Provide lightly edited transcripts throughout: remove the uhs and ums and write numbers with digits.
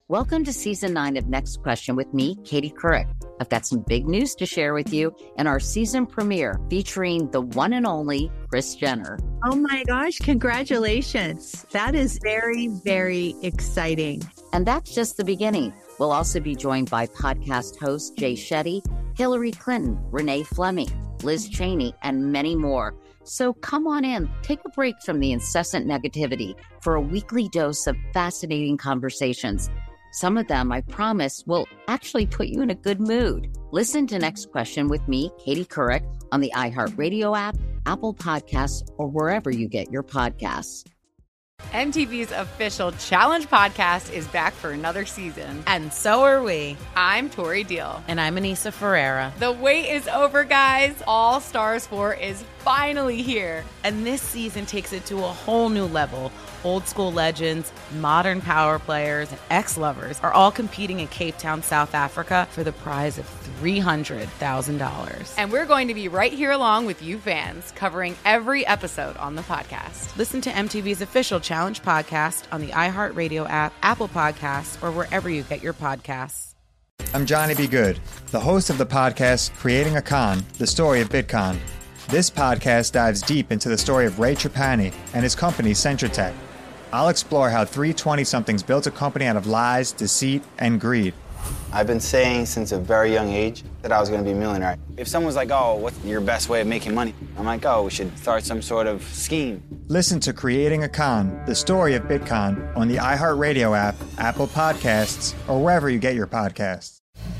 Welcome to Season 9 of Next Question with me, Katie Couric. I've got some big news to share with you in our season premiere featuring the one and only Kris Jenner. Oh my gosh, congratulations. That is very, very exciting. And that's just the beginning. We'll also be joined by podcast host Jay Shetty, Hillary Clinton, Renee Fleming, Liz Cheney, and many more. So come on in, take a break from the incessant negativity for a weekly dose of fascinating conversations. Some of them, I promise, will actually put you in a good mood. Listen to Next Question with me, Katie Couric, on the iHeartRadio app, Apple Podcasts, or wherever you get your podcasts. MTV's official Challenge podcast is back for another season. And so are we. I'm Tori Deal. And I'm Anissa Ferreira. The wait is over, guys. All Stars 4 is finally here. And this season takes it to a whole new level. Old school legends, modern power players, and ex-lovers are all competing in Cape Town, South Africa for the prize of $300,000. And we're going to be right here along with you fans, covering every episode on the podcast. Listen to MTV's official Challenge podcast on the iHeartRadio app, Apple Podcasts, or wherever you get your podcasts. I'm Johnny B. Good, the host of the podcast Creating a Con, the story of Bitcoin. This podcast dives deep into the story of Ray Trapani and his company, Centratech. I'll explore how three 20-somethings built a company out of lies, deceit, and greed. I've been saying since a very young age that I was going to be a millionaire. If someone's like, oh, what's your best way of making money? I'm like, oh, we should start some sort of scheme. Listen to Creating a Con, the story of Bitcoin, on the iHeartRadio app, Apple Podcasts, or wherever you get your podcasts.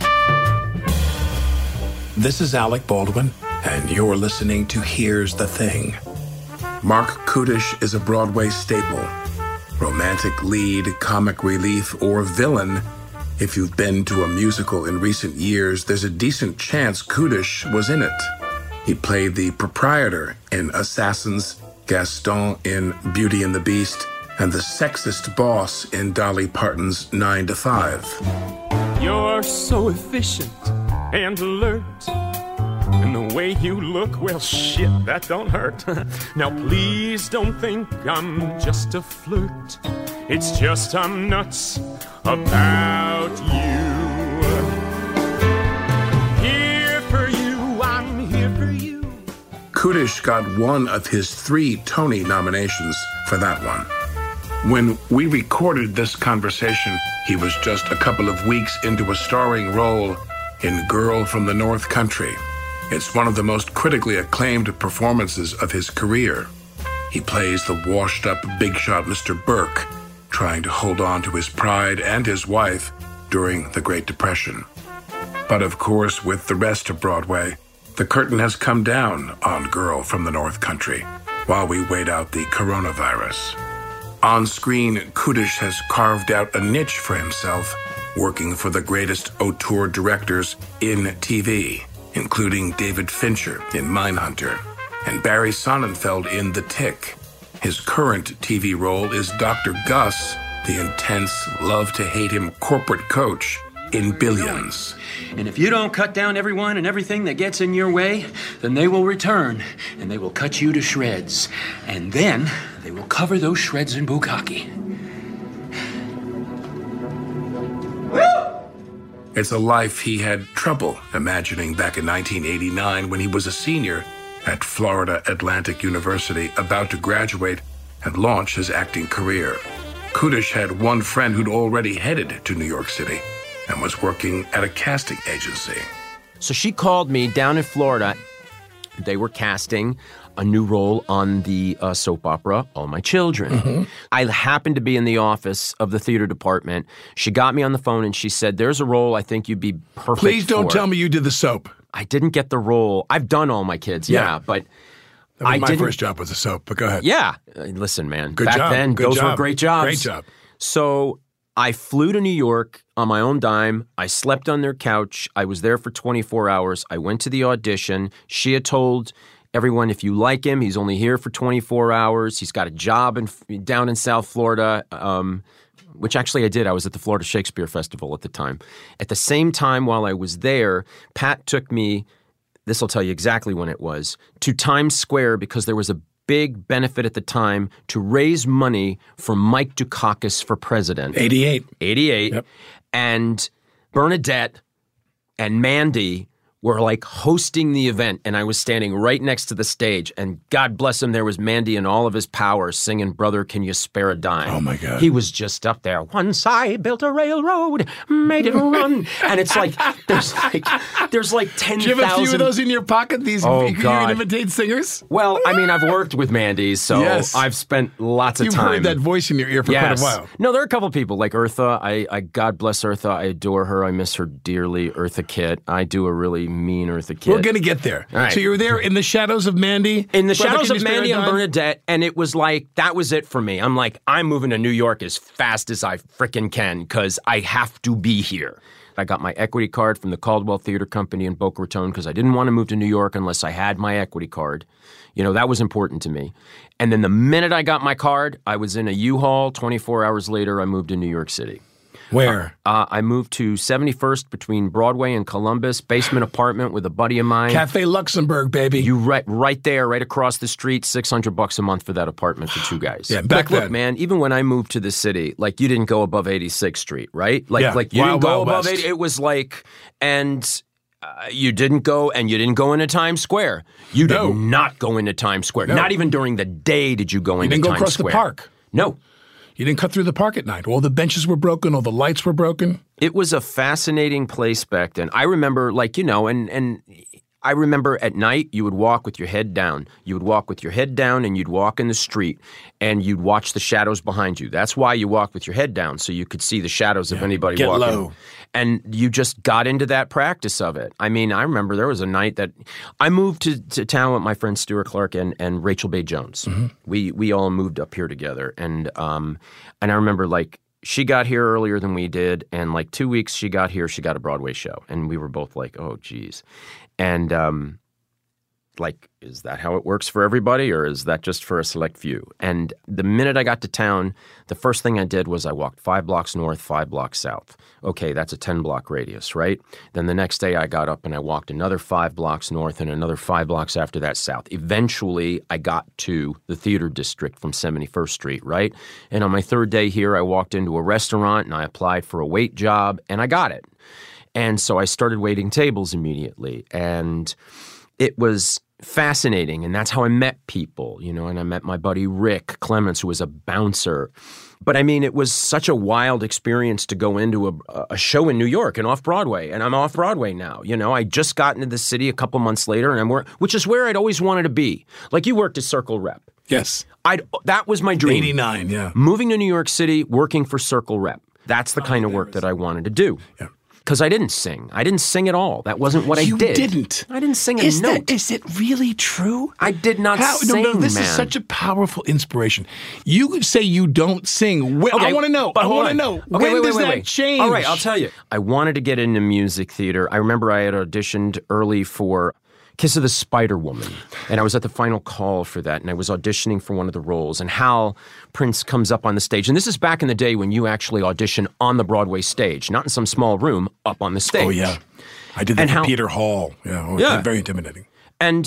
This is Alec Baldwin, and you're listening to Here's the Thing. Mark Kudish is a Broadway staple. Romantic lead, comic relief, or villain. If you've been to a musical in recent years, there's a decent chance Kudish was in it. He played the proprietor in Assassins, Gaston in Beauty and the Beast, and the sexist boss in Dolly Parton's 9 to 5. You're so efficient and alert. And the way you look, well, shit, that don't hurt. Now, please don't think I'm just a flirt. It's just I'm nuts about you. Here for you, I'm here for you. Kudish got one of his 3 Tony nominations for that one. When we recorded this conversation, he was just a couple of weeks into a starring role in Girl from the North Country. It's one of the most critically acclaimed performances of his career. He plays the washed-up big shot Mr. Burke, trying to hold on to his pride and his wife during the Great Depression. But of course, with the rest of Broadway, the curtain has come down on Girl from the North Country while we wait out the coronavirus. On screen, Kudish has carved out a niche for himself, working for the greatest auteur directors in TV, including David Fincher in Mindhunter and Barry Sonnenfeld in The Tick. His current TV role is Dr. Gus, the intense, love-to-hate-him corporate coach in Billions. And if you don't cut down everyone and everything that gets in your way, then they will return, and they will cut you to shreds. And then they will cover those shreds in bukkake. It's a life he had trouble imagining back in 1989 when he was a senior at Florida Atlantic University, about to graduate and launch his acting career. Kudish had one friend who'd already headed to New York City and was working at a casting agency. So she called me down in Florida. They were casting a new role on the soap opera, All My Children. Mm-hmm. I happened to be in the office of the theater department. She got me on the phone and she said, there's a role I think you'd be perfect for. Please don't tell me you did the soap. I didn't get the role. I've done All My Kids, yeah but that was my first job was the soap, but go ahead. Yeah. Listen, man. Good back job. then, Good those job. were great jobs. Great job. So I flew to New York on my own dime. I slept on their couch. I was there for 24 hours. I went to the audition. She had told everyone, if you like him, he's only here for 24 hours. He's got a job down in South Florida, which actually I did. I was at the Florida Shakespeare Festival at the time. At the same time, while I was there, Pat took me, this will tell you exactly when it was, to Times Square because there was a big benefit at the time to raise money for Mike Dukakis for president. 88. Yep. And Bernadette and Mandy were like hosting the event, and I was standing right next to the stage, and God bless him, there was Mandy in all of his power singing, "Brother, Can You Spare a Dime?" Oh, my God. He was just up there. "Once I built a railroad, made it run." And it's like, there's like 10,000. Do you have a few of those in your pocket, these you can imitate singers? Well, I mean, I've worked with Mandy, so Yes. I've spent lots of You've time. heard that voice in your ear for quite a while. No, there are a couple people like Eartha. I God bless Eartha. I adore her. I miss her dearly. Eartha Kitt. I do a really mean Eartha Kitt. We're going to get there. All right. So you were there in the shadows of Mandy? In the Brother, shadows Can of You Spare a Mandy and Dime? Bernadette, and it was like, that was it for me. I'm like, I'm moving to New York as fast as I frickin' can because I have to be here. I got my equity card from the Caldwell Theater Company in Boca Raton because I didn't want to move to New York unless I had my equity card. You know, that was important to me. And then the minute I got my card, I was in a U-Haul. 24 hours later, I moved to New York City. Where? I moved to 71st between Broadway and Columbus, basement apartment with a buddy of mine. Cafe Luxembourg, baby. You right there, right across the street, $600 a month for that apartment for two guys. Yeah, back look, then. man, even when I moved to the city, like you didn't go above 86th Street, right? Like you Wild, didn't go Wild above West. 80. It was like, and you didn't go into Times Square. You did not go into Times Square. No. Not even during the day did you go into didn't Times go across Square. the park. No. You didn't cut through the park at night. All the benches were broken. All the lights were broken. It was a fascinating place back then. I remember, and I remember at night you would walk with your head down. You would walk with your head down and you'd walk in the street and you'd watch the shadows behind you. That's why you walked with your head down, so you could see the shadows of anybody Get walking. low. And you just got into that practice of it. I mean, I remember there was a night that I moved to town with my friend Stuart Clark and Rachel Bay Jones. Mm-hmm. We all moved up here together. And I remember she got here earlier than we did, and 2 weeks she got here, she got a Broadway show. And we were both like, oh, geez. And is that how it works for everybody, or is that just for a select few? And the minute I got to town, the first thing I did was I walked 5 blocks north, 5 blocks south. Okay, that's a 10-block radius, right? Then the next day I got up and I walked another 5 blocks north and another 5 blocks after that south. Eventually, I got to the theater district from 71st Street, right? And on my third day here, I walked into a restaurant and I applied for a wait job and I got it. And so I started waiting tables immediately. And it was fascinating, and that's how I met people, and I met my buddy Rick Clements, who was a bouncer. But I mean, it was such a wild experience to go into a show in New York and off-Broadway, and I'm off-Broadway now. I just got into the city a couple months later, and which is where I'd always wanted to be. Like you worked at Circle Rep. Yes. That was my dream. 89, yeah. Moving to New York City, working for Circle Rep. That's the kind of work that I wanted to do. Yeah. Because I didn't sing. I didn't sing at all. That wasn't what I did. You didn't? I didn't sing a note. Is it really true? I did not sing, No, this man. is such a powerful inspiration. You say you don't sing. I want to know. But I hold want to on. know. Okay, When does that change? All right, I'll tell you. I wanted to get into music theater. I remember I had auditioned early for Kiss of the Spider Woman, and I was at the final call for that, and I was auditioning for one of the roles, and Hal Prince comes up on the stage, and this is back in the day when you actually audition on the Broadway stage, not in some small room, up on the stage. Oh, yeah. I did that for Peter Hall. Yeah, very intimidating. And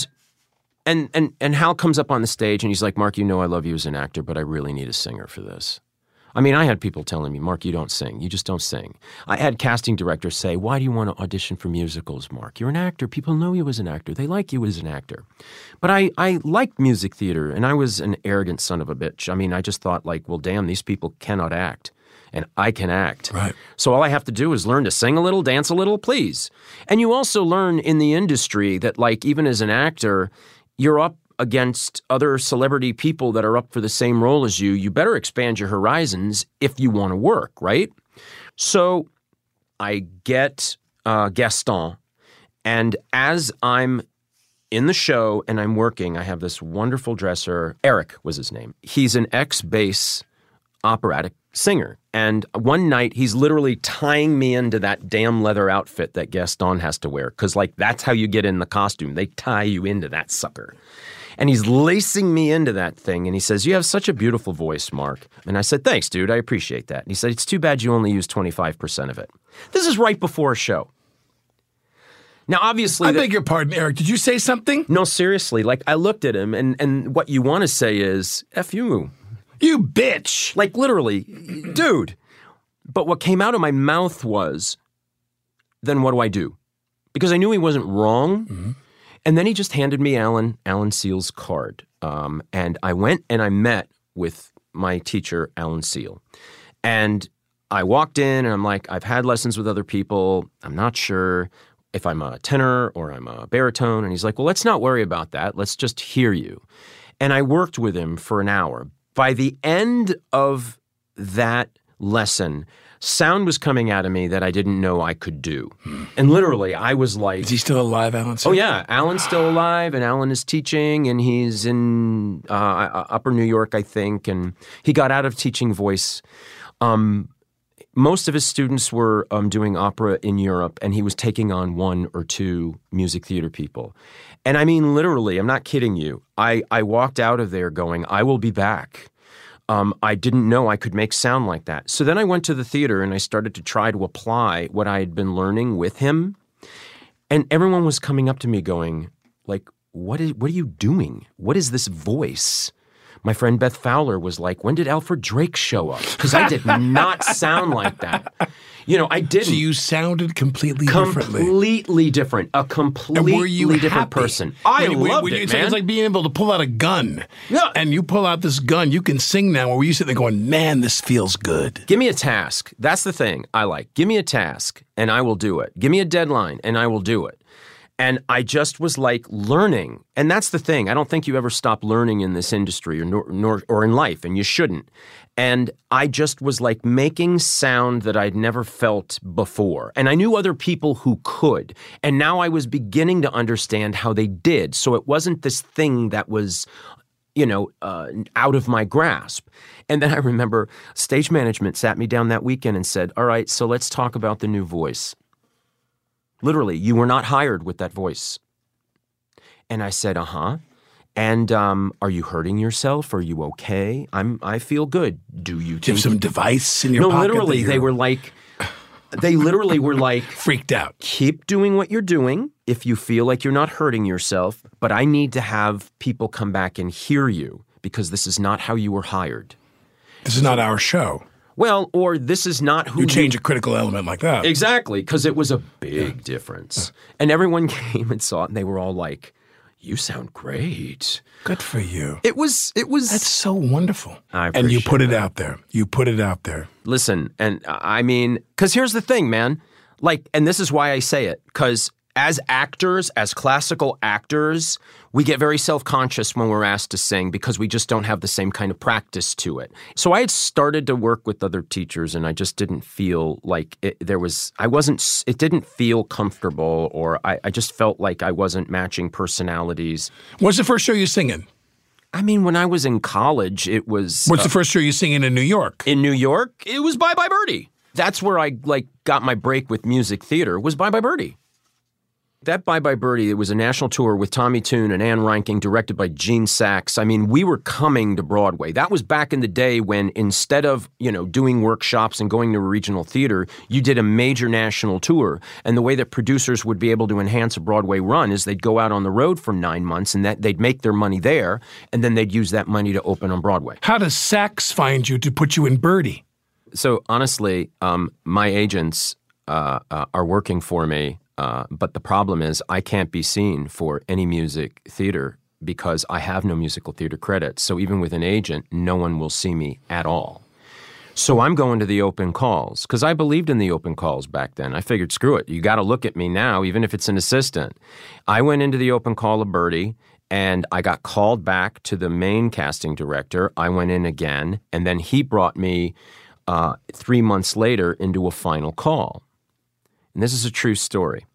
Hal comes up on the stage, and he's like, Mark, I love you as an actor, but I really need a singer for this. I mean, I had people telling me, Mark, you don't sing. You just don't sing. I had casting directors say, why do you want to audition for musicals, Mark? You're an actor. People know you as an actor. They like you as an actor. But I liked music theater, and I was an arrogant son of a bitch. I mean, I just thought, well, damn, these people cannot act, and I can act. Right. So all I have to do is learn to sing a little, dance a little, please. And you also learn in the industry that, even as an actor, you're up against other celebrity people that are up for the same role as you. You better expand your horizons if you want to work, right? So I get Gaston, and as I'm in the show and I'm working, I have this wonderful dresser. Eric was his name. He's an ex-bass operatic singer. And one night, he's literally tying me into that damn leather outfit that Gaston has to wear, because that's how you get in the costume. They tie you into that sucker. And he's lacing me into that thing, and he says, you have such a beautiful voice, Mark. And I said, thanks, dude, I appreciate that. And he said, it's too bad you only use 25% of it. This is right before a show. Now, obviously... I beg your pardon, Eric. Did you say something? No, seriously. Like, I looked at him, and what you want to say is, F you. You bitch. Like, literally, dude. But what came out of my mouth was, then what do I do? Because I knew he wasn't wrong. Mm-hmm. And then he just handed me Alan Seal's card. And I went and I met with my teacher, Alan Seal. And I walked in and I'm like, I've had lessons with other people. I'm not sure if I'm a tenor or I'm a baritone. And he's like, well, let's not worry about that. Let's just hear you. And I worked with him for an hour. By the end of that lesson, sound was coming out of me that I didn't know I could do. And literally, I was like... Is he still alive, Alan? Oh, yeah. Alan's still alive, and Alan is teaching, and he's in Upper New York, I think, and he got out of teaching voice. Most of his students were doing opera in Europe, and he was taking on 1 or 2 music theater people. And I mean, literally, I'm not kidding you. I walked out of there going, I will be back. I didn't know I could make sound like that. So then I went to the theater and I started to try to apply what I had been learning with him. And everyone was coming up to me going, like, what are you doing? What is this voice? My friend Beth Fowler was like, when did Alfred Drake show up? Because I did not sound like that. You know, I didn't. So you sounded completely differently. Completely different. A completely different person. I loved it, man. It's like being able to pull out a gun. Yeah. And you pull out this gun, you can sing now. Where you sit there going, man, this feels good. Give me a task. That's the thing I like. Give me a task, and I will do it. Give me a deadline, and I will do it. And I just was like learning. And that's the thing. I don't think you ever stop learning in this industry or in life, and you shouldn't. And I just was like making sound that I'd never felt before. And I knew other people who could. And now I was beginning to understand how they did. So it wasn't this thing that was, out of my grasp. And then I remember stage management sat me down that weekend and said, all right, so let's talk about the new voice. Literally, you were not hired with that voice. And I said, uh-huh. And are you hurting yourself? Are you okay? I feel good. Do you have some device in your pocket? No, literally, they literally were like... freaked out. Keep doing what you're doing if you feel like you're not hurting yourself, but I need to have people come back and hear you because this is not how you were hired. This is not our show. Well, or this is not who you change a critical element like that. Exactly, because it was a big difference. And everyone came and saw it, and they were all like, you sound great. Good for you. It was. That's so wonderful. I appreciate and you put that. It out there. You put it out there. Listen, and I mean, because here's the thing, man. Like, and this is why I say it, because as actors, as classical actors, we get very self-conscious when we're asked to sing because we just don't have the same kind of practice to it. So I had started to work with other teachers and I just didn't feel like it didn't feel comfortable, or I just felt like I wasn't matching personalities. What's the first show you singing? I mean, when I was in college, it was... What's the first show you singing in New York? In New York, it was Bye Bye Birdie. That's where I got my break with music theater, was Bye Bye Birdie. That Bye Bye Birdie, it was a national tour with Tommy Tune and Ann Reinking, directed by Gene Saks. I mean, we were coming to Broadway. That was back in the day when instead of, doing workshops and going to a regional theater, you did a major national tour. And the way that producers would be able to enhance a Broadway run is they'd go out on the road for 9 months and that they'd make their money there, and then they'd use that money to open on Broadway. How does Saks find you to put you in Birdie? So honestly, my agents are working for me. But the problem is I can't be seen for any music theater because I have no musical theater credits. So even with an agent, no one will see me at all. So I'm going to the open calls because I believed in the open calls back then. I figured, screw it. You got to look at me now, even if it's an assistant. I went into the open call of Birdie and I got called back to the main casting director. I went in again, and then he brought me 3 months later into a final call. And this is a true story.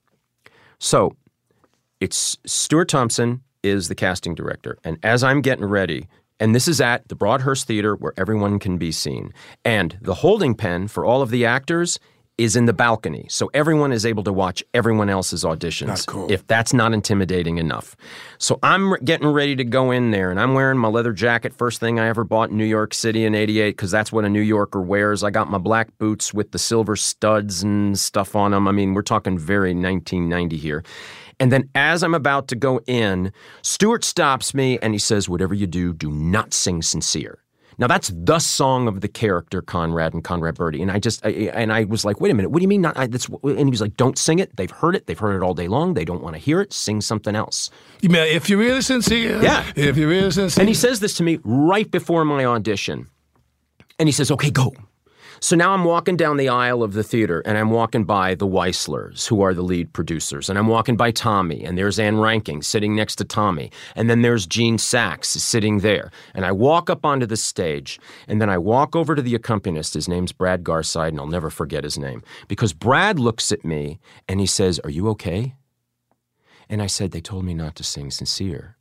So it's Stuart Thompson is the casting director. And as I'm getting ready, and this is at the Broadhurst Theater where everyone can be seen, and the holding pen for all of the actors is in the balcony. So everyone is able to watch everyone else's auditions. That's cool. If that's not intimidating enough. So I'm getting ready to go in there, and I'm wearing my leather jacket, first thing I ever bought in New York City in 88, because that's what a New Yorker wears. I got my black boots with the silver studs and stuff on them. I mean, we're talking very 1990 here. And then as I'm about to go in, Stewart stops me, and he says, whatever you do, do not sing Sincere. Now, that's the song of the character Conrad and Conrad Birdie. And I was like, wait a minute, what do you mean? And he was like, don't sing it. They've heard it. They've heard it all day long. They don't want to hear it. Sing something else. You mean, if you're really sincere? Yeah. If you're really sincere. And he says this to me right before my audition. And he says, okay, go. So now I'm walking down the aisle of the theater, and I'm walking by the Weislers, who are the lead producers, and I'm walking by Tommy, and there's Ann Ranking sitting next to Tommy, and then there's Gene Sachs sitting there. And I walk up onto the stage, and then I walk over to the accompanist. His name's Brad Garside, and I'll never forget his name, because Brad looks at me, and he says, are you okay? And I said, they told me not to sing Sincere.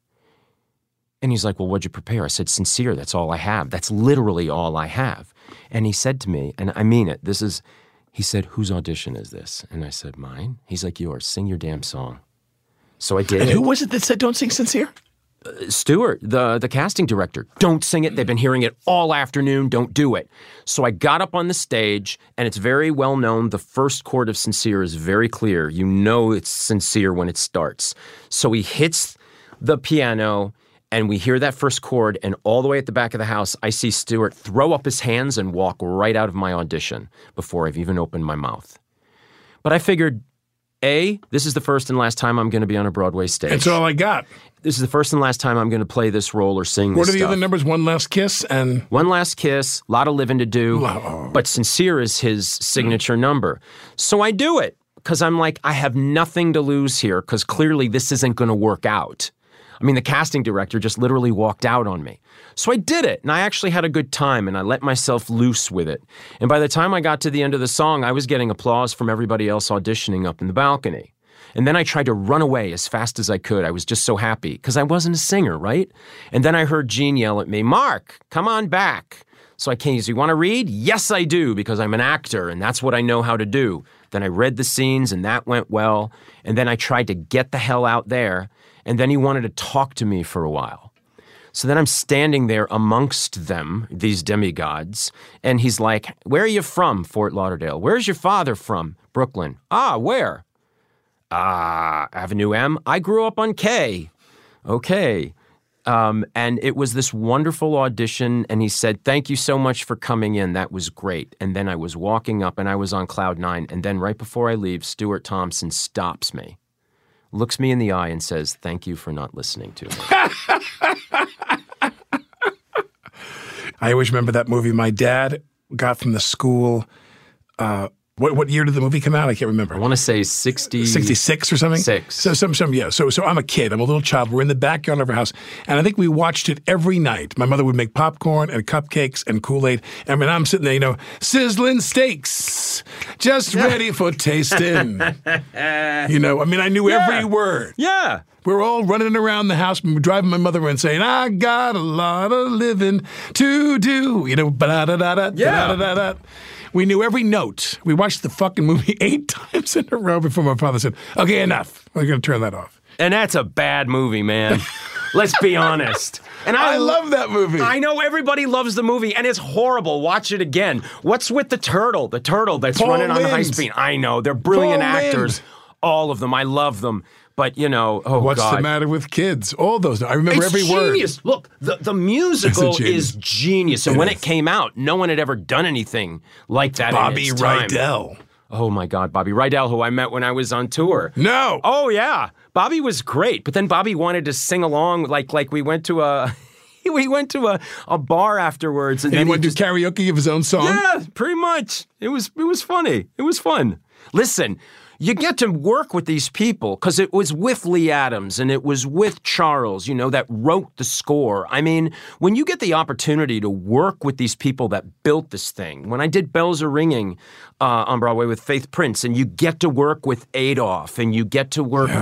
And he's like, well, what'd you prepare? I said, Sincere, that's all I have. That's literally all I have. And he said to me, and I mean it, he said, whose audition is this? And I said, mine. He's like, yours. Sing your damn song. So I did. And who was it that said don't sing Sincere? Stewart, the casting director. Don't sing it. They've been hearing it all afternoon. Don't do it. So I got up on the stage, and it's very well known. The first chord of Sincere is very clear. You know it's sincere when it starts. So he hits the piano, and we hear that first chord, and all the way at the back of the house, I see Stewart throw up his hands and walk right out of my audition before I've even opened my mouth. But I figured, A, this is the first and last time I'm going to be on a Broadway stage. That's all I got. This is the first and last time I'm going to play this role or sing this What are the stuff. other numbers? One Last Kiss and... One Last Kiss, a lot of living to do, but Sincere is his signature number. So I do it, because I'm like, I have nothing to lose here, because clearly this isn't going to work out. I mean, the casting director just literally walked out on me. So I did it, and I actually had a good time, and I let myself loose with it. And by the time I got to the end of the song, I was getting applause from everybody else auditioning up in the balcony. And then I tried to run away as fast as I could. I was just so happy, because I wasn't a singer, right? And then I heard Gene yell at me, Mark, come on back. So I came, you want to read? Yes, I do, because I'm an actor, and that's what I know how to do. Then I read the scenes, and that went well. And then I tried to get the hell out there. And then he wanted to talk to me for a while. So then I'm standing there amongst them, these demigods, and he's like, where are you from? Fort Lauderdale. Where's your father from? Brooklyn. Ah, where? Avenue M. I grew up on K. Okay. And it was this wonderful audition, and he said, thank you so much for coming in. That was great. And then I was walking up, and I was on cloud 9, and then right before I leave, Stuart Thompson stops me, looks me in the eye and says, thank you for not listening to me. I always remember that movie. My dad got from the school, what year did the movie come out? I can't remember. I want to say 66 or something? So I'm a kid. I'm a little child. We're in the backyard of our house, and I think we watched it every night. My mother would make popcorn and cupcakes and Kool-Aid. I mean, I'm sitting there, sizzling steaks, just ready for tasting. I mean, I knew every word. Yeah. We were all running around the house, driving my mother around saying, I got a lot of living to do. Ba-da-da-da-da. We knew every note. We watched the fucking movie 8 times in a row before my father said, okay, enough. We're going to turn that off. And that's a bad movie, man. Let's be honest. And I love that movie. I know everybody loves the movie, and it's horrible. Watch it again. What's with the turtle? The turtle that's Paul running on Lynde. high speed. I know. They're brilliant Paul actors. Lynde. All of them. I love them. But, What's God. the matter with kids? All those. I remember every word. It's genius. Look, the musical is genius. And when it came out, no one had ever done anything like that Bobby in its time. Rydell. Oh, my God. Bobby Rydell, who I met when I was on tour. No. Oh, yeah. Bobby was great. But then Bobby wanted to sing along like we went to a... We went to a bar afterwards. And he then went to karaoke of his own song? Yeah, pretty much. It was funny. It was fun. Listen, you get to work with these people because it was with Lee Adams and it was with Charles, that wrote the score. I mean, when you get the opportunity to work with these people that built this thing, when I did Bells Are Ringing on Broadway with Faith Prince, and you get to work with Adolph and you get to work,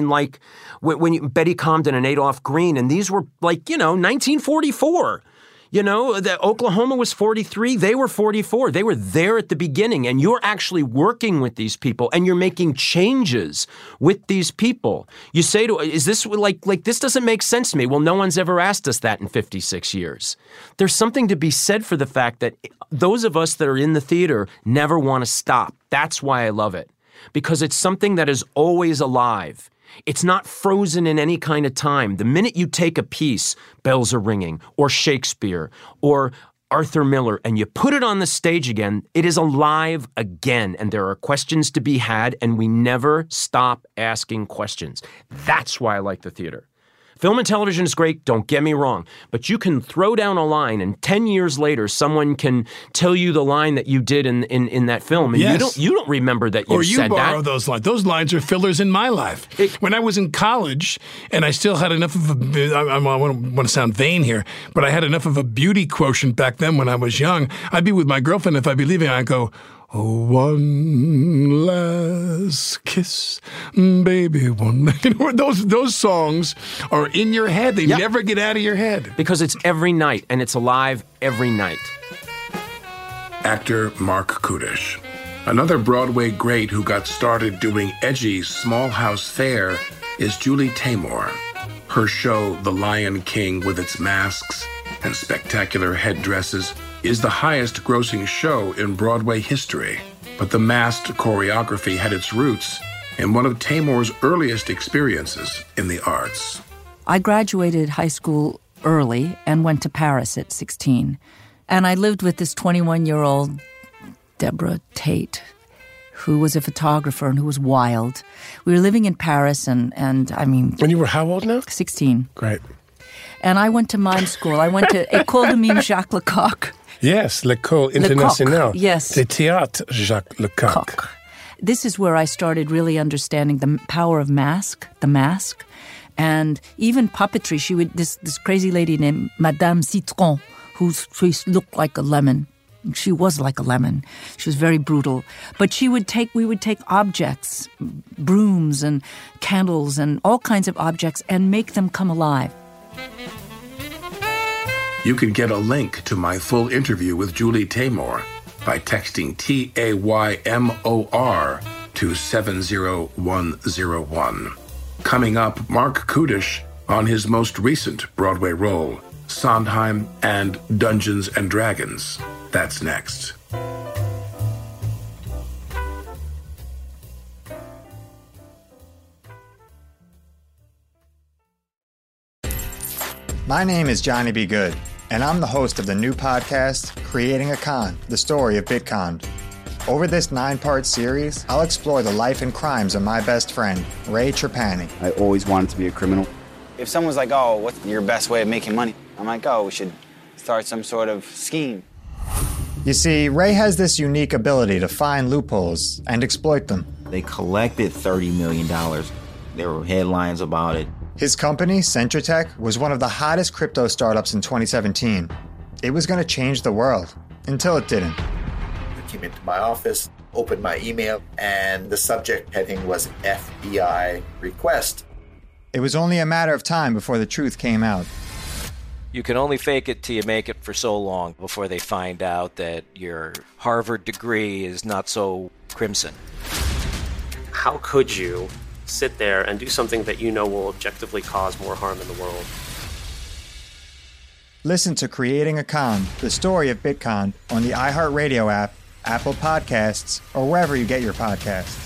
when Betty Comden and Adolph Green, and these were 1944. You know, Oklahoma was 43. They were 44. They were there at the beginning. And you're actually working with these people and you're making changes with these people. You say is this like this doesn't make sense to me? Well, no one's ever asked us that in 56 years. There's something to be said for the fact that those of us that are in the theater never want to stop. That's why I love it. Because it's something that is always alive. It's not frozen in any kind of time. The minute you take a piece, bells are ringing, or Shakespeare, or Arthur Miller, and you put it on the stage again, it is alive again, and there are questions to be had, and we never stop asking questions. That's why I like the theater. Film and television is great, don't get me wrong, but you can throw down a line and 10 years later someone can tell you the line that you did in that film and you don't remember that you said that. Or you borrow those lines. Those lines are fillers in my life. When I was in college and I still had enough of I want to sound vain here, but I had enough of a beauty quotient back then when I was young. I'd be with my girlfriend, if I'd be leaving, I'd go, oh, one last kiss, baby, one. You know, those songs are in your head. They never get out of your head. Because it's every night, and it's alive every night. Actor Mark Kudish. Another Broadway great who got started doing edgy small house fare is Julie Taymor. Her show, The Lion King, with its masks and spectacular headdresses, is the highest-grossing show in Broadway history. But the masked choreography had its roots in one of Taymor's earliest experiences in the arts. I graduated high school early and went to Paris at 16. And I lived with this 21-year-old Deborah Tate, who was a photographer and who was wild. We were living in Paris and I mean... And you were how old now? 16. Great. And I went to mime school. I went to École de Mime Jacques Lecoq. Yes, l'École Internationale. Yes. De Théâtre Jacques Lecoq. This is where I started really understanding the power of the mask, and even puppetry. She would this crazy lady named Madame Citron, she looked like a lemon. She was like a lemon. She was very brutal. But we would take objects, brooms and candles and all kinds of objects and make them come alive. You can get a link to my full interview with Julie Taymor by texting TAYMOR to 70101. Coming up, Mark Kudish on his most recent Broadway role, Sondheim and Dungeons and Dragons. That's next. My name is Johnny B. Good, and I'm the host of the new podcast, Creating a Con, the story of Bitcon. Over this 9-part series, I'll explore the life and crimes of my best friend, Ray Trapani. I always wanted to be a criminal. If someone's like, oh, what's your best way of making money? I'm like, oh, we should start some sort of scheme. You see, Ray has this unique ability to find loopholes and exploit them. They collected $30 million. There were headlines about it. His company, Centratech, was one of the hottest crypto startups in 2017. It was going to change the world, until it didn't. I came into my office, opened my email, and the subject heading was FBI request. It was only a matter of time before the truth came out. You can only fake it till you make it for so long before they find out that your Harvard degree is not so crimson. How could you sit there and do something that you know will objectively cause more harm in the world? Listen to Creating a Con, the story of Bitcon, on the iHeartRadio app, Apple Podcasts, or wherever you get your podcasts.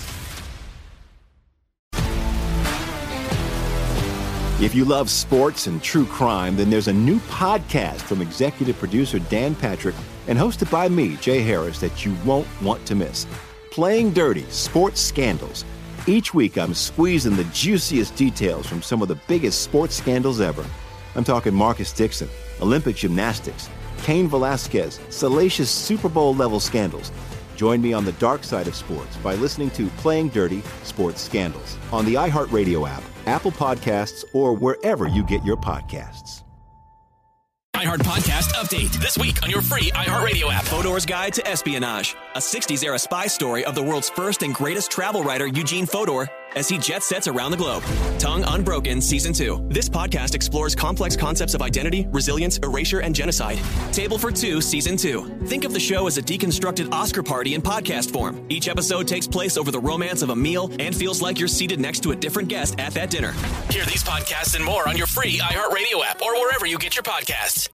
If you love sports and true crime, then there's a new podcast from executive producer Dan Patrick and hosted by me, Jay Harris, that you won't want to miss. Playing Dirty: Sports Scandals. Each week, I'm squeezing the juiciest details from some of the biggest sports scandals ever. I'm talking Marcus Dixon, Olympic gymnastics, Cain Velasquez, salacious Super Bowl-level scandals. Join me on the dark side of sports by listening to Playing Dirty: Sports Scandals on the iHeartRadio app, Apple Podcasts, or wherever you get your podcasts. iHeart Podcast Update. This week on your free iHeartRadio app. Fodor's Guide to Espionage. A 60s-era spy story of the world's first and greatest travel writer, Eugene Fodor, as he jet sets around the globe. Tongue Unbroken Season 2. This podcast explores complex concepts of identity, resilience, erasure, and genocide. Table for Two Season 2. Think of the show as a deconstructed Oscar party in podcast form. Each episode takes place over the romance of a meal and feels like you're seated next to a different guest at that dinner. Hear these podcasts and more on your free iHeartRadio app or wherever you get your podcasts.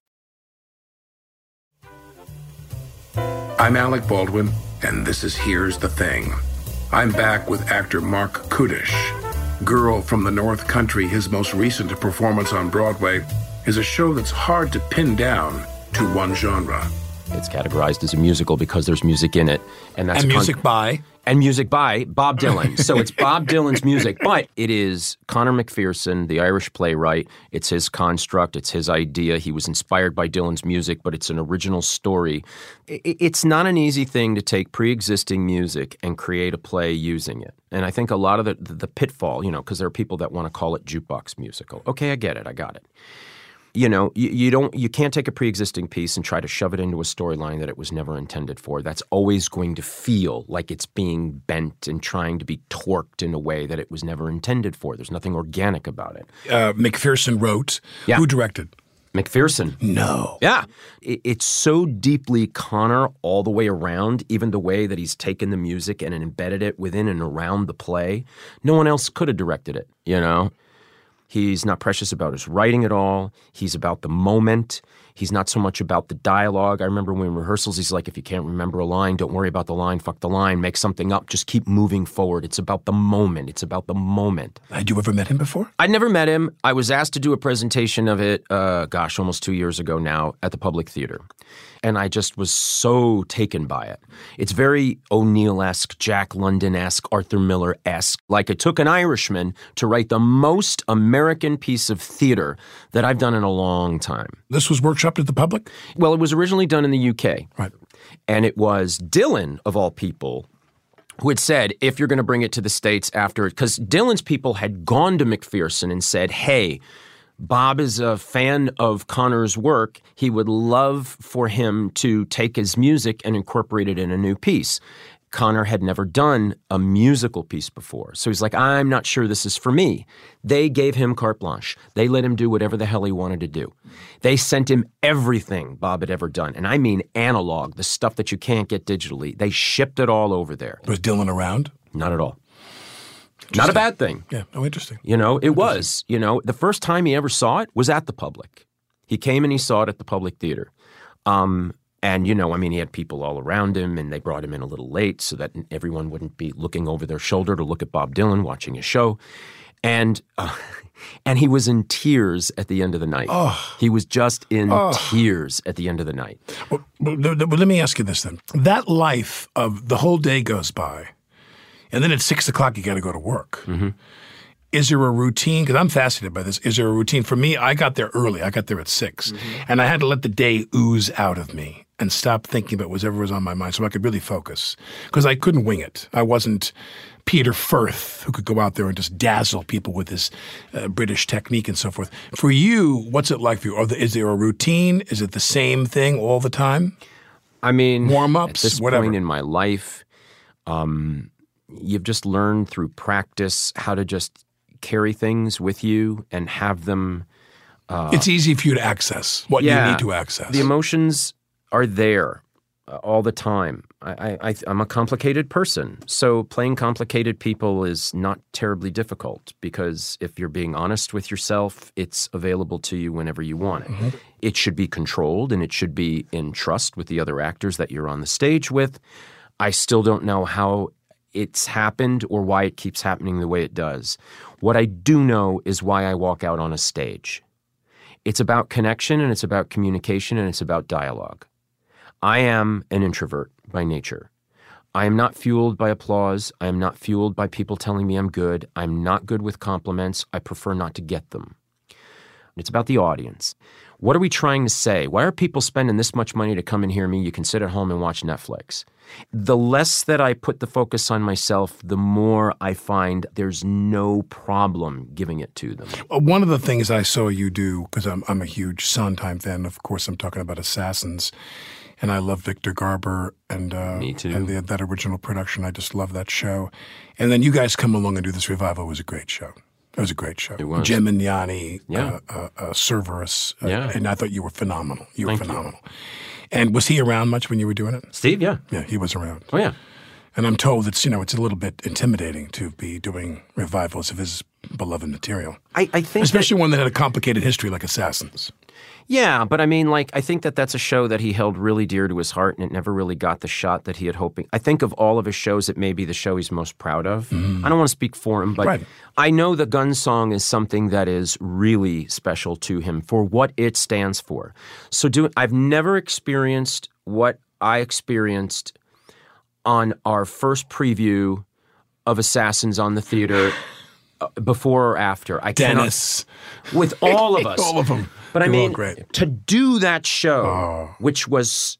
I'm Alec Baldwin, and this is Here's the Thing. I'm back with actor Mark Kudish. Girl from the North Country, his most recent performance on Broadway, is a show that's hard to pin down to one genre. It's categorized as a musical because there's music in it. And that's music by? And music by Bob Dylan. So it's Bob Dylan's music, but it is Conor McPherson, the Irish playwright. It's his construct. It's his idea. He was inspired by Dylan's music, but it's an original story. It's not an easy thing to take pre-existing music and create a play using it. And I think a lot of the pitfall, because there are people that want to call it jukebox musical. Okay, I get it. I got it. You can't take a pre-existing piece and try to shove it into a storyline that it was never intended for. That's always going to feel like it's being bent and trying to be torqued in a way that it was never intended for. There's nothing organic about it. McPherson wrote. Yeah. Who directed? McPherson. No. Yeah. It's so deeply Conor all the way around, even the way that he's taken the music and embedded it within and around the play. No one else could have directed it, He's not precious about his writing at all. He's about the moment. He's not so much about the dialogue. I remember when in rehearsals, he's like, if you can't remember a line, don't worry about the line, fuck the line, make something up, just keep moving forward. It's about the moment. It's about the moment. Had you ever met him before? I'd never met him. I was asked to do a presentation of it, almost 2 years ago now at the Public Theater. And I just was so taken by it. It's very O'Neill-esque, Jack London-esque, Arthur Miller-esque. Like it took an Irishman to write the most American piece of theater that I've done in a long time. This was workshopped at the Public? Well, it was originally done in the UK. Right. And it was Dylan, of all people, who had said, if you're going to bring it to the States after it, because Dylan's people had gone to McPherson and said, hey, Bob is a fan of Conor's work. He would love for him to take his music and incorporate it in a new piece. Conor had never done a musical piece before. So he's like, I'm not sure this is for me. They gave him carte blanche. They let him do whatever the hell he wanted to do. They sent him everything Bob had ever done. And I mean analog, the stuff that you can't get digitally. They shipped it all over there. Was Dylan around? Not at all. Not a bad thing. Yeah. Oh, interesting. It was. The first time he ever saw it was at the Public. He came and he saw it at the Public Theater. And, he had people all around him, and they brought him in a little late so that everyone wouldn't be looking over their shoulder to look at Bob Dylan watching his show. And he was in tears at the end of the night. Oh. He was just in tears at the end of the night. Well, let me ask you this then. That life of the whole day goes by, and then at 6 o'clock you got to go to work. Mm-hmm. Is there a routine? Because I'm fascinated by this. Is there a routine? For me, I got there early. I got there at 6. Mm-hmm. And I had to let the day ooze out of me and stop thinking about whatever was on my mind so I could really focus. Because I couldn't wing it. I wasn't Peter Firth, who could go out there and just dazzle people with his British technique and so forth. For you, what's it like for you? Is there a routine? Is it the same thing all the time? I mean, warm-ups, at this whatever. point in my life, you've just learned through practice how to just carry things with you and have them. It's easy for you to access what you need to access. The emotions are there all the time. I'm a complicated person, so playing complicated people is not terribly difficult because if you're being honest with yourself, it's available to you whenever you want it. Mm-hmm. It should be controlled and it should be in trust with the other actors that you're on the stage with. I still don't know how it's happened or why it keeps happening the way it does. What I do know is why I walk out on a stage. It's about connection and it's about communication and it's about dialogue. I am an introvert by nature. I am not fueled by applause. I am not fueled by people telling me I'm good. I'm not good with compliments. I prefer not to get them. It's about the audience. What are we trying to say? Why are people spending this much money to come and hear me? You can sit at home and watch Netflix. The less that I put the focus on myself, the more I find there's no problem giving it to them. One of the things I saw you do, because I'm a huge Sondheim fan, of course I'm talking about Assassins, And I love Victor Garber and Me too. And that original production. I just love that show. And then you guys come along and do this revival. It was a great show. It was a great show. It was. Jim and Yanni, Yeah. Cerverus, Yeah. and I thought you were phenomenal. You were Thank you. phenomenal. And was he around much when you were doing it? Steve, yeah. Yeah, he was around. Oh, yeah. And I'm told it's a little bit intimidating to be doing revivals of his beloved material. I think especially one that had a complicated history like Assassins. Yeah, but I mean, like, I think that's a show that he held really dear to his heart, and it never really got the shot that he had hoping. I think of all of his shows, it may be the show he's most proud of. I don't want to speak for him, but Right. I know the Gun Song is something that is really special to him for what it stands for. So I've never experienced what I experienced on our first preview of Assassins on the theater before or after. Dennis. With all of us. All of them. But I They were all mean, great. to do that show, which was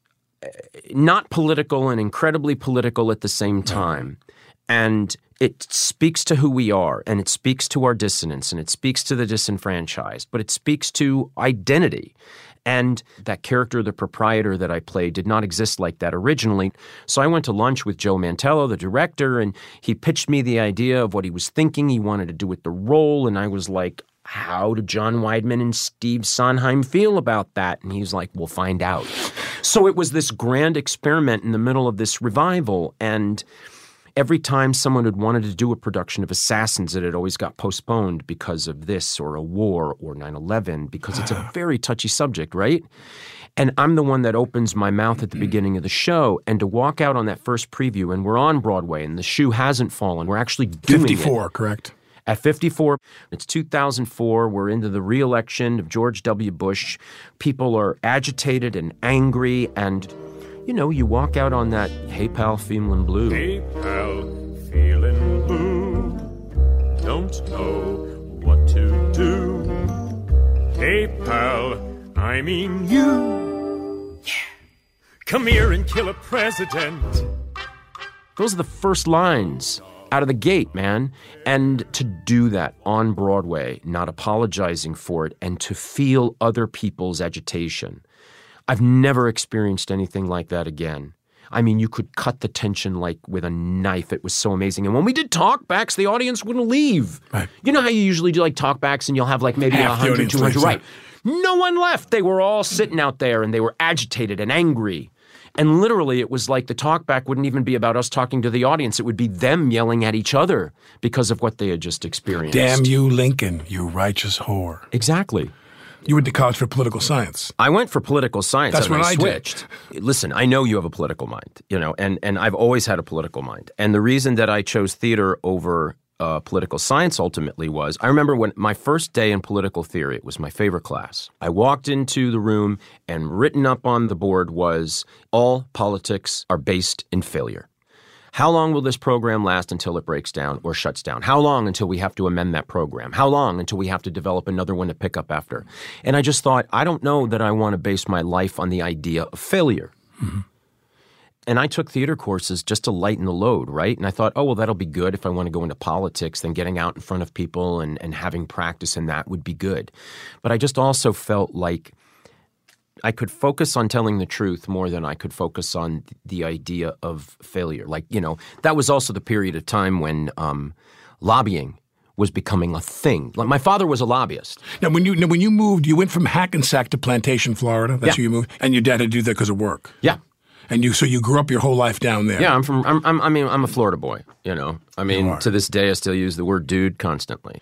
not political and incredibly political at the same time, and it speaks to who we are, and it speaks to our dissonance, and it speaks to the disenfranchised, but it speaks to identity. And that character, the proprietor that I played, did not exist like that originally. So I went to lunch with Joe Mantello, the director, and he pitched me the idea of what he was thinking he wanted to do with the role, and I was like, how do John Weidman and Steve Sondheim feel about that? And he's like, we'll find out. So it was this grand experiment in the middle of this revival, and every time someone had wanted to do a production of Assassins, it had always got postponed because of this or a war or 9/11, because it's a very touchy subject, right? And I'm the one that opens my mouth at the beginning of the show, and to walk out on that first preview, and we're on Broadway, and the shoe hasn't fallen. We're actually doing 54, it. correct? At 54, it's 2004. We're into the re-election of George W. Bush. People are agitated and angry, and you walk out on that, hey, pal, feeling blue. Hey, pal, feeling blue. Don't know what to do. Hey, pal, I mean you. Yeah. Come here and kill a president. Those are the first lines out of the gate, man. And to do that on Broadway, not apologizing for it, and to feel other people's agitation. I've never experienced anything like that again. I mean, you could cut the tension like with a knife. It was so amazing. And when we did talkbacks, the audience wouldn't leave. Right. You know how you usually do like talkbacks and you'll have like maybe 100, 200, right? No one left. They were all sitting out there and they were agitated and angry. And literally, it was like the talkback wouldn't even be about us talking to the audience. It would be them yelling at each other because of what they had just experienced. Damn you, Lincoln, you righteous whore. Exactly. You went to college for political science. I went for political science. That's and what I I switched. Listen, I know you have a political mind, and I've always had a political mind. And the reason that I chose theater over political science ultimately was, I remember when my first day in political theory, it was my favorite class. I walked into the room and written up on the board was, all politics are based in failure. How long will this program last until it breaks down or shuts down? How long until we have to amend that program? How long until we have to develop another one to pick up after? And I just thought, I don't know that I want to base my life on the idea of failure. Mm-hmm. And I took theater courses just to lighten the load, right? And I thought, oh, well, that'll be good if I want to go into politics. Then getting out in front of people and having practice in that would be good. But I just also felt like I could focus on telling the truth more than I could focus on the idea of failure. Like, that was also the period of time when lobbying was becoming a thing. Like, my father was a lobbyist. Now, when you moved, you went from Hackensack to Plantation, Florida. That's where you moved, and your dad had to do that because of work. Yeah. And so you grew up your whole life down there. Yeah, I'm a Florida boy, I mean, to this day I still use the word dude constantly.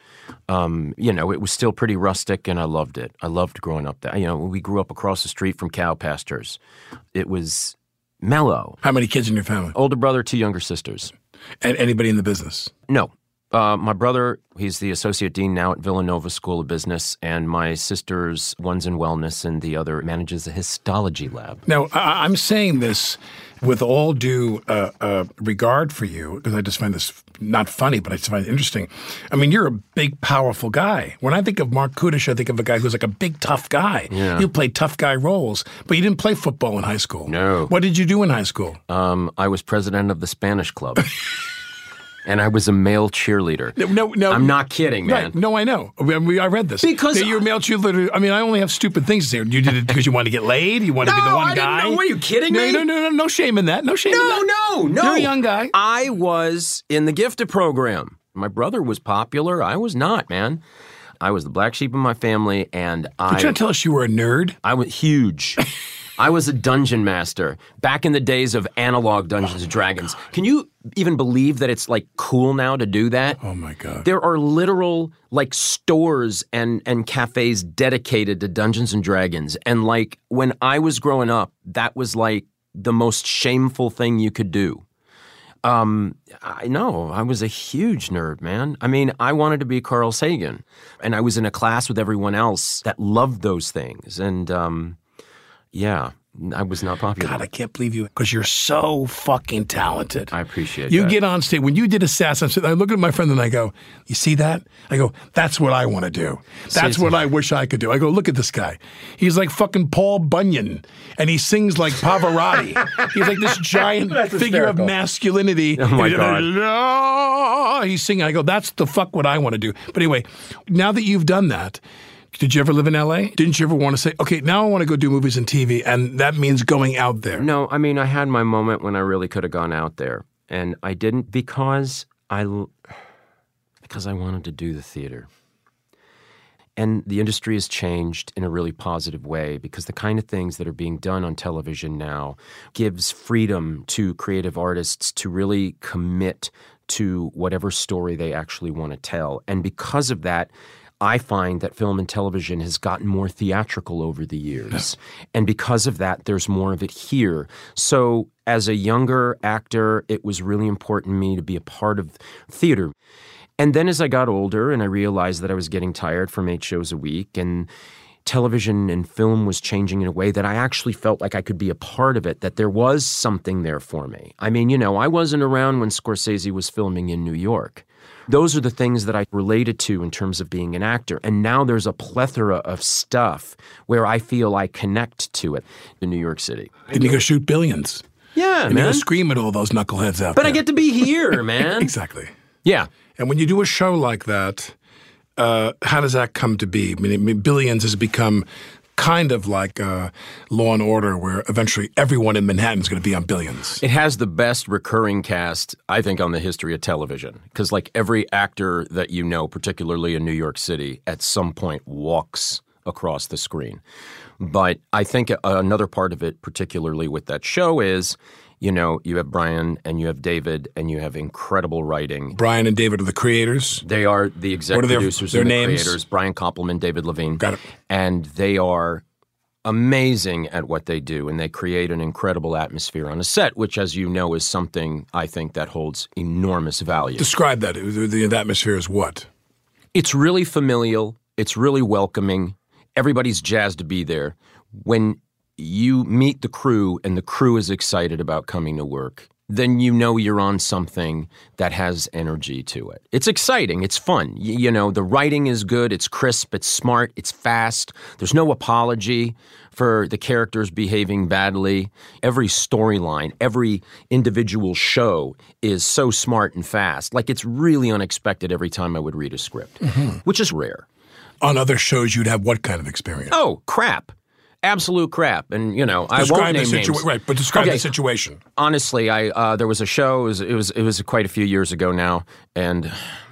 It was still pretty rustic and I loved it. I loved growing up there. We grew up across the street from cow pastures. It was mellow. How many kids in your family? Older brother, 2 younger sisters. And anybody in the business? No. My brother, he's the associate dean now at Villanova School of Business, and my sister's one's in wellness and the other manages a histology lab. Now, I'm saying this with all due regard for you, because I just find this not funny, but I just find it interesting. I mean, you're a big, powerful guy. When I think of Mark Kudish, I think of a guy who's like a big, tough guy. Yeah. You played tough guy roles, but you didn't play football in high school. No. What did you do in high school? I was president of the Spanish club. And I was a male cheerleader. No. I'm not kidding, man. Right. No, I know. I read this. Because you're a male cheerleader. I mean, I only have stupid things to say. You did it because you wanted to get laid? You wanted to be the one guy? No, are you kidding me? No shame in that. No shame in that. No. You're a young guy. I was in the gifted program. My brother was popular. I was not, man. I was the black sheep of my family, and You're trying to tell us you were a nerd? I was huge. I was a dungeon master back in the days of analog Dungeons and Dragons. Can you even believe that it's like cool now to do that? Oh my God. There are literal like stores and cafes dedicated to Dungeons and Dragons. And like when I was growing up, that was like the most shameful thing you could do. I know, I was a huge nerd, man. I mean, I wanted to be Carl Sagan. And I was in a class with everyone else that loved those things. And yeah, I was not popular. God, I can't believe you, because you're so fucking talented. I appreciate you that. Get on stage. When you did Assassin, I look at my friend and I go, you see that? I go, that's what I want to do. That's what I wish I could do. I go, look at this guy. He's like fucking Paul Bunyan, and he sings like Pavarotti. He's like this giant figure of masculinity. Oh, my God. He's singing. I go, that's the fuck what I want to do. But anyway, now that you've done that, did you ever live in L.A.? Didn't you ever want to say, okay, now I want to go do movies and TV, and that means going out there? No, I mean, I had my moment when I really could have gone out there, and I didn't because I wanted to do the theater. And the industry has changed in a really positive way because the kind of things that are being done on television now gives freedom to creative artists to really commit to whatever story they actually want to tell. And because of that, I find that film and television has gotten more theatrical over the years. And because of that, there's more of it here. So as a younger actor, it was really important to me to be a part of theater. And then as I got older and I realized that I was getting tired from 8 shows a week, and television and film was changing in a way that I actually felt like I could be a part of it, that there was something there for me. I mean, you know, I wasn't around when Scorsese was filming in New York. Those are the things that I related to in terms of being an actor. And now there's a plethora of stuff where I feel I connect to it in New York City. Then you go shoot Billions. Yeah, and man. you go scream at all those knuckleheads out there. But I get to be here, man. Exactly. Yeah. And when you do a show like that, how does that come to be? I mean, Billions has become kind of like Law and Order, where eventually everyone in Manhattan is going to be on Billions. It has the best recurring cast, I think, on the history of television. Because like every actor that you know, particularly in New York City, at some point walks across the screen. But I think another part of it, particularly with that show, is, you know, you have Brian and you have David and you have incredible writing. Brian and David are the creators? They are the executive producers and the names? creators. Brian Koppelman, David Levine. Got it. And they are amazing at what they do, and they create an incredible atmosphere on a set, which, as you know, is something I think that holds enormous value. Describe that. The atmosphere is what? It's really familial. It's really welcoming. Everybody's jazzed to be there. When you meet the crew and the crew is excited about coming to work, then you know you're on something that has energy to it. It's exciting. It's fun. You know, the writing is good. It's crisp. It's smart. It's fast. There's no apology for the characters behaving badly. Every storyline, every individual show is so smart and fast. Like, it's really unexpected every time I would read a script, which is rare. On other shows, you'd have what kind of experience? Oh, crap. Absolute crap. And, you know, I won't name names. Right, but describe the situation. Honestly, there was a show, it was quite a few years ago now, and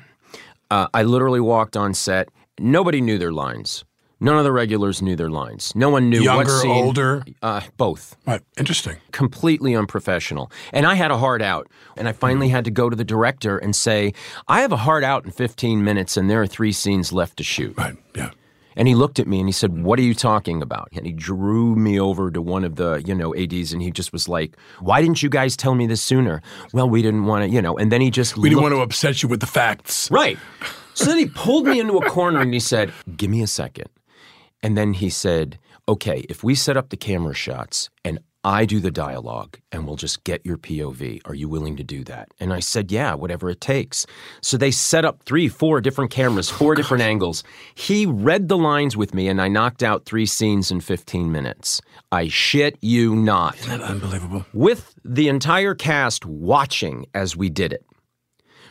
I literally walked on set. Nobody knew their lines. None of the regulars knew their lines. No one knew what scene. Younger, older? Both. Right, interesting. Completely unprofessional. And I had a hard out, and I finally had to go to the director and say, I have a hard out in 15 minutes, and there are 3 scenes left to shoot. Right, yeah. And he looked at me and he said, what are you talking about? And he drew me over to one of the, ADs, and he just was like, why didn't you guys tell me this sooner? Well, we didn't want to, and then he just We didn't want to upset you with the facts. Right. So then he pulled me into a corner and he said, give me a second. And then he said, okay, if we set up the camera shots and I do the dialogue and we'll just get your POV. Are you willing to do that? And I said, yeah, whatever it takes. So they set up 3, 4 different cameras, 4 different angles. He read the lines with me and I knocked out 3 scenes in 15 minutes. I shit you not. Isn't that unbelievable? With the entire cast watching as we did it.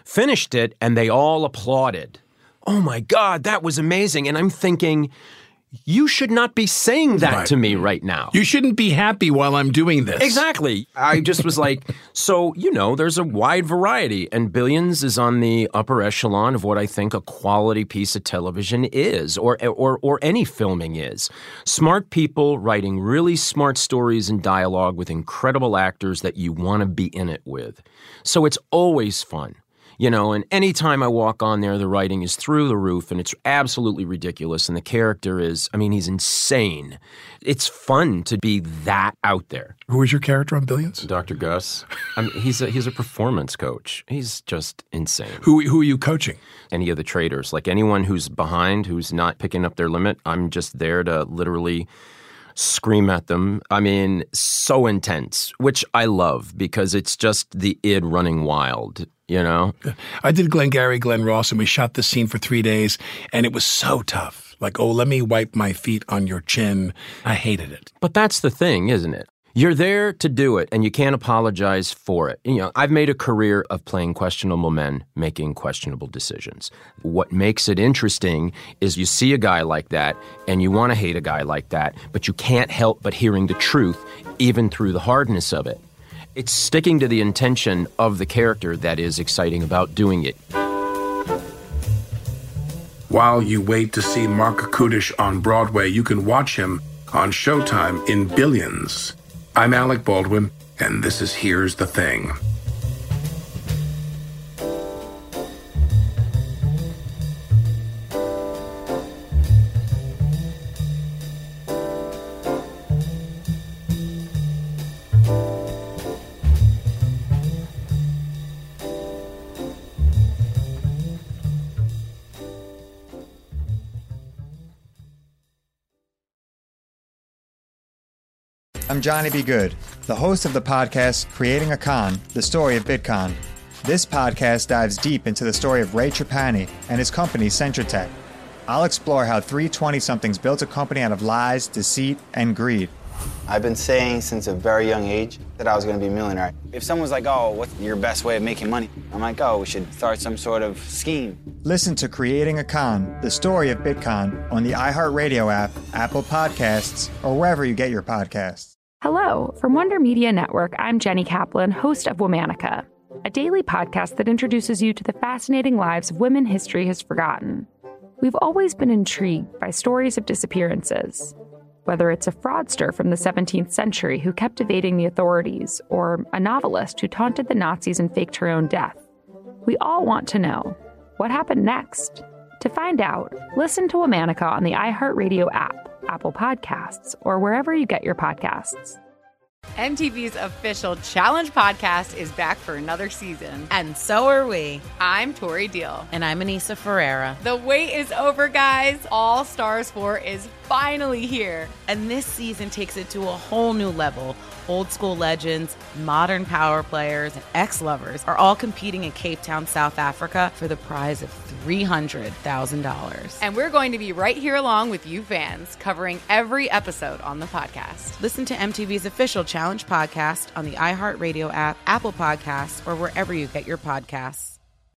finished it, and they all applauded. Oh my God, that was amazing. And I'm thinking, you should not be saying that to me right now. You shouldn't be happy while I'm doing this. Exactly. I just was like, so, there's a wide variety, and Billions is on the upper echelon of what I think a quality piece of television is, or any filming is. Smart people writing really smart stories and dialogue with incredible actors that you want to be in it with. So it's always fun. And anytime I walk on there, the writing is through the roof, and it's absolutely ridiculous. And the character is, he's insane. It's fun to be that out there. Who is your character on Billions? Dr. Gus. He's a performance coach. He's just insane. Who are you coaching? Any of the traders. Like anyone who's behind, who's not picking up their limit, I'm just there to literally scream at them. So intense, which I love because it's just the id running wild. I did Glengarry Glen Ross, and we shot this scene for 3 days, and it was so tough. Like, let me wipe my feet on your chin. I hated it. But that's the thing, isn't it? You're there to do it, and you can't apologize for it. I've made a career of playing questionable men making questionable decisions. What makes it interesting is you see a guy like that, and you want to hate a guy like that, but you can't help but hearing the truth, even through the hardness of it. It's sticking to the intention of the character that is exciting about doing it. While you wait to see Mark Kudish on Broadway, you can watch him on Showtime in Billions. I'm Alec Baldwin, and this is Here's the Thing. I'm Johnny B. Good, the host of the podcast Creating a Con, the story of Bitcoin. This podcast dives deep into the story of Ray Trapani and his company Centratech. I'll explore how three 20-somethings built a company out of lies, deceit, and greed. I've been saying since a very young age that I was going to be a millionaire. If someone's like, what's your best way of making money? I'm like, we should start some sort of scheme. Listen to Creating a Con, the story of Bitcoin on the iHeartRadio app, Apple Podcasts, or wherever you get your podcasts. Hello. From Wonder Media Network, I'm Jenny Kaplan, host of Womanica, a daily podcast that introduces you to the fascinating lives of women history has forgotten. We've always been intrigued by stories of disappearances, whether it's a fraudster from the 17th century who kept evading the authorities, or a novelist who taunted the Nazis and faked her own death. We all want to know, what happened next? To find out, listen to Womanica on the iHeartRadio app, Apple Podcasts, or wherever you get your podcasts. MTV's official Challenge podcast is back for another season. And so are we. I'm Tori Deal. And I'm Anissa Ferreira. The wait is over, guys. All Stars 4 is finally here. And this season takes it to a whole new level. Old school legends, modern power players, and ex-lovers are all competing in Cape Town, South Africa for the prize of $300,000. And we're going to be right here along with you fans, covering every episode on the podcast. Listen to MTV's official Challenge podcast on the iHeartRadio app, Apple Podcasts, or wherever you get your podcasts.